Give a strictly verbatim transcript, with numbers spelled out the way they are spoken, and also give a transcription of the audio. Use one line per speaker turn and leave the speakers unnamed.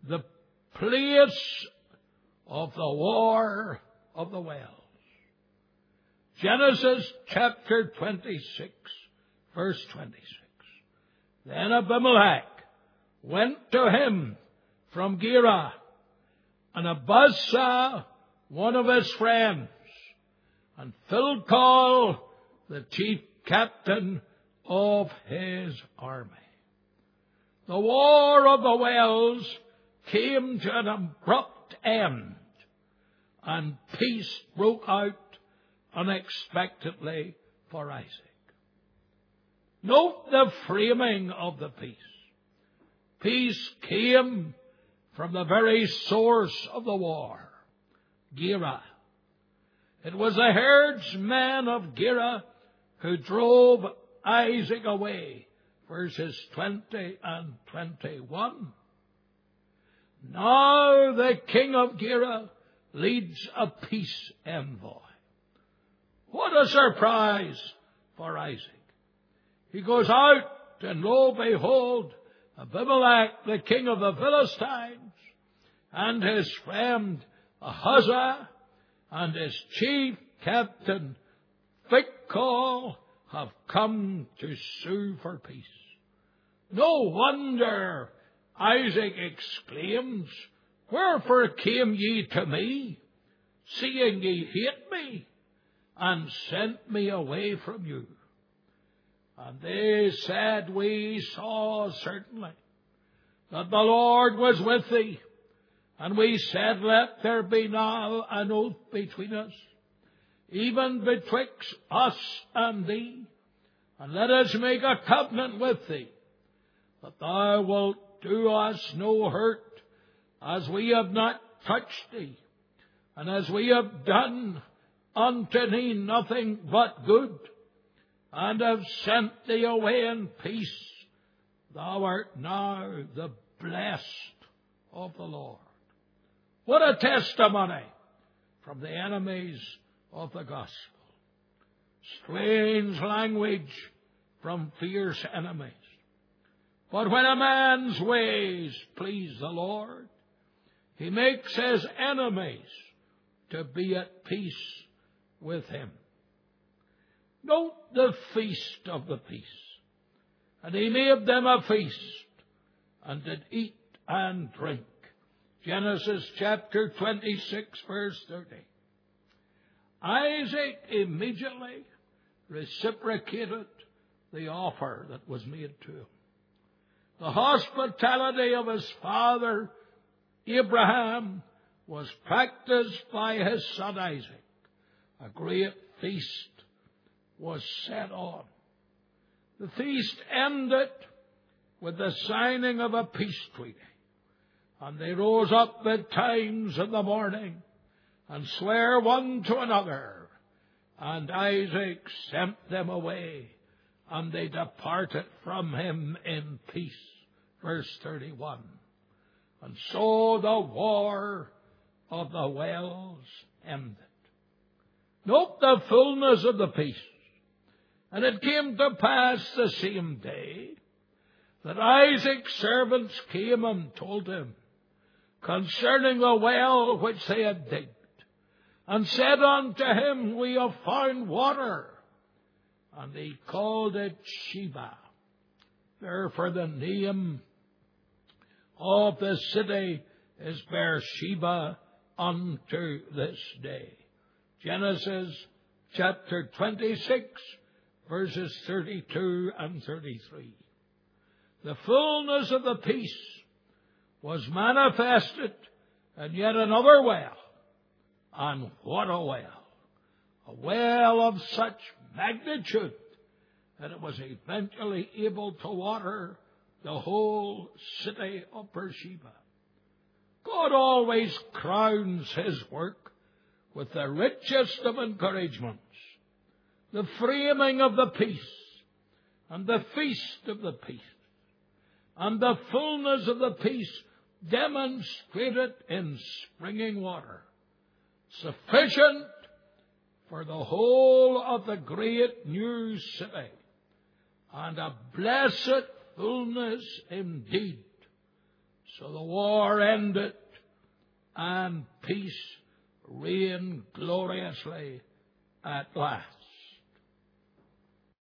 the place of the war of the wells. Genesis chapter twenty-six, verse twenty-six. Then Abimelech went to him from Gerar, and Abazah, one of his friends, and Philcol, the chief captain of his army. The war of the wells came to an abrupt end, and peace broke out unexpectedly for Isaac. Note the framing of the peace. Peace came from the very source of the war, Gerar. It was the herdsmen of Gerar who drove Isaac away, verses twenty and twenty-one. Now the king of Gerar leads a peace envoy. What a surprise for Isaac. He goes out, and lo, behold, Abimelech, the king of the Philistines, and his friend Ahuzah, and his chief captain Phicol have come to sue for peace. No wonder Isaac exclaims, "Wherefore came ye to me, seeing ye hate me, and sent me away from you?" And they said, "We saw certainly that the Lord was with thee, and we said, Let there be now an oath between us, even betwixt us and thee, and let us make a covenant with thee, that thou wilt do us no hurt, as we have not touched thee, and as we have done unto thee nothing but good, and have sent thee away in peace. Thou art now the blessed of the Lord." What a testimony from the enemies of the gospel. Strange language from fierce enemies. But when a man's ways please the Lord, he makes his enemies to be at peace with him. Note the feast of the peace. And he made them a feast, and did eat and drink. Genesis chapter twenty-six, verse thirty. Isaac immediately reciprocated the offer that was made to him. The hospitality of his father Abraham was practiced by his son Isaac. A great feast was set on. The feast ended with the signing of a peace treaty. And they rose up betimes in the morning and sware one to another. And Isaac sent them away, and they departed from him in peace. Verse thirty-one. And so the war of the wells ended. Note the fullness of the peace. And it came to pass the same day that Isaac's servants came and told him concerning the well which they had digged, and said unto him, "We have found water." And he called it Sheba. Therefore the name of the city is Beersheba unto this day. Genesis chapter twenty-six, verses thirty-two and thirty-three. The fullness of the peace was manifested in yet another well. And what a well! A well of such magnitude that it was eventually able to water the whole city of Beersheba. God always crowns his work with the richest of encouragements. The framing of the peace, and the feast of the peace, and the fullness of the peace demonstrated in springing water, sufficient for the whole of the great new city, and a blessed fullness indeed, So the war ended, and peace reigned gloriously at last.